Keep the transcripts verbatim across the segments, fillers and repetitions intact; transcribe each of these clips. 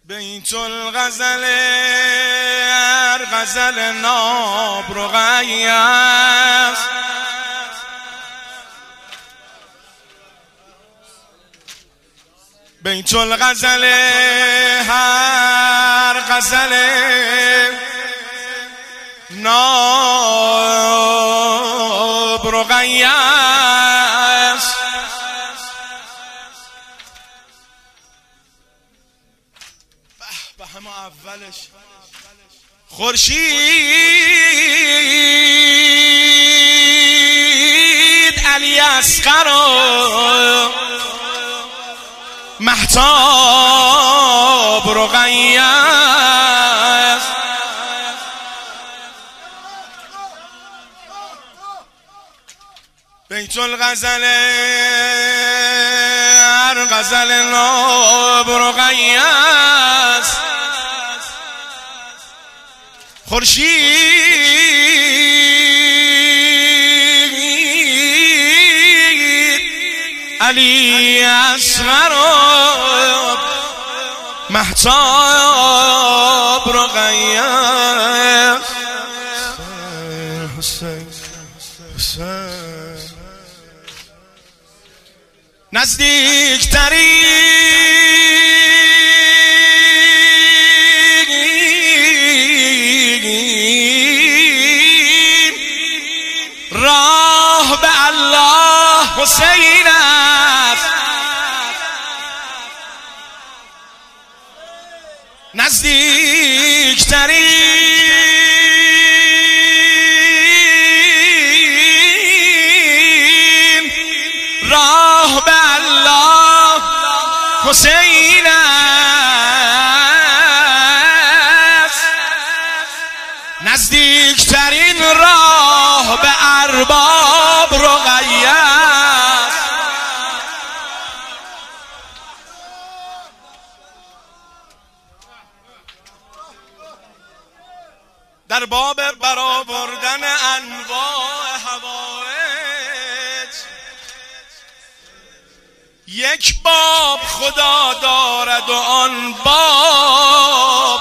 بیت الغزل هر غزل ناب رقیه است. بیت الغزل هر غزل ناب رقیه است. به همه اولش خورشید علی اصغر مهتاب رقیه است. بیت الغزل هر غزل ناب رقیه است. خورشید علی اصغر مهتاب رقیه است. حسین حسین نزدیکترین راه به الله حسین است. نزدیکترین راه به الله حسین است. نزدیکترین راه به ارباب رقیه است. در باب برآوردن انواع حوائج یک باب خدا دارد و آن باب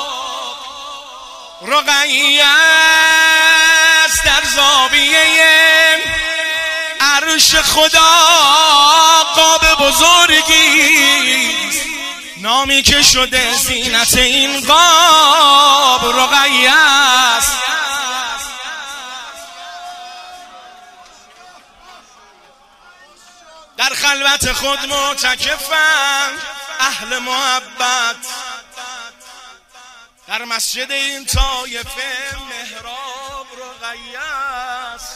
رقیه است. در زاویه عرش خدا قاب بزرگی نامی که شده زینت این قاب رقیه است. در خلوت خود معتکفند اهل محبت، در مسجد این طایفه محراب رقیه است.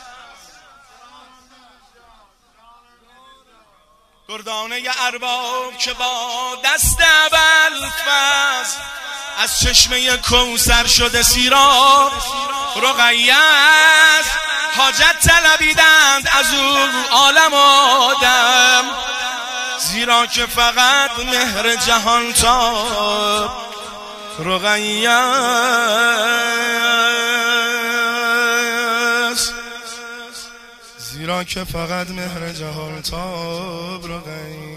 دردانه ارباب که با دست ابوالفضل از چشمه کوثر شده سیراب رقیه است. حاجت طلبیدند از او عالم آدم، زیرا که فقط مهر جهان تاب رقیه است. زیرا که فقط مهر جهان تاب رقیه